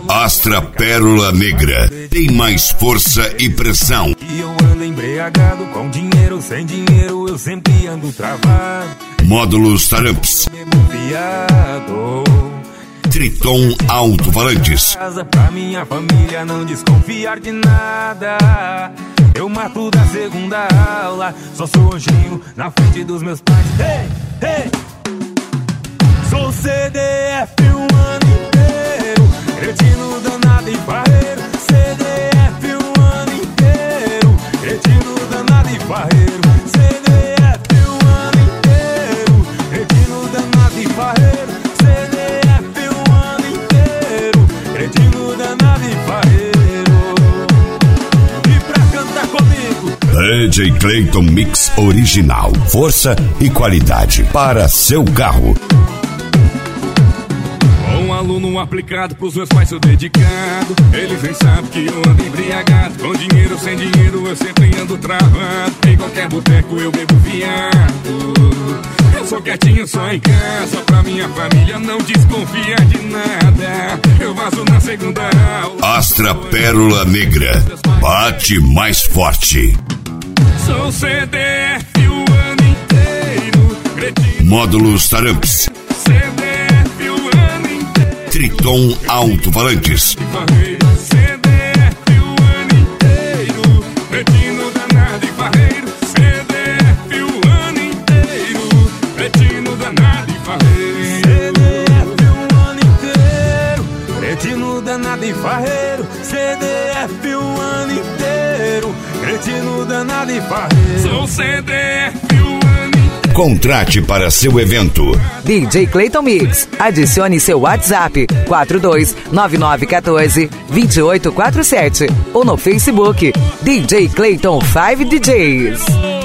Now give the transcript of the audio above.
Astra Pérola Negra tem mais força e pressão. E eu ando embriagado, com dinheiro, sem dinheiro, eu sempre ando travado. Módulos Taramps. Triton Alto-Falantes. Casa pra minha família não desconfiar de nada. Eu mato da segunda aula, só sou anjinho na frente dos meus pais. Hey, hey. Sou CDF um ano inteiro, cretino danado e farreiro. CDF um ano inteiro, cretino danado e farreiro. CDF um ano inteiro, cretino danado e farreiro. CDF um ano inteiro, cretino danado e farreiro. E pra cantar comigo, DJ Clayton Mix Original. Força e qualidade para seu carro. Aluno aplicado pros meus pais, sou dedicado. Eles nem sabem que eu ando embriagado. Com dinheiro, sem dinheiro, eu sempre ando travado. Em qualquer boteco eu bebo viado. Eu sou quietinho só em casa, pra minha família não desconfia de nada. Eu vazo na segunda aula. Astra Pérola Negra, bate mais forte. Sou CDF o ano inteiro, cretino. Módulos Taramps. CDF o ano inteiro. Triton Alto-Falantes. CDF o ano inteiro, cretino danado e farreiro. CDF o ano inteiro, cretino danado e farreiro. CDF o ano inteiro, cretino danado e farreiro. CDF o ano inteiro, cretino danado e farreiro. Sou CDF o ano inteiro. Contrate para seu evento. DJ Clayton Mix. Adicione seu WhatsApp 4299142847 ou no Facebook DJ Clayton 5 DJs.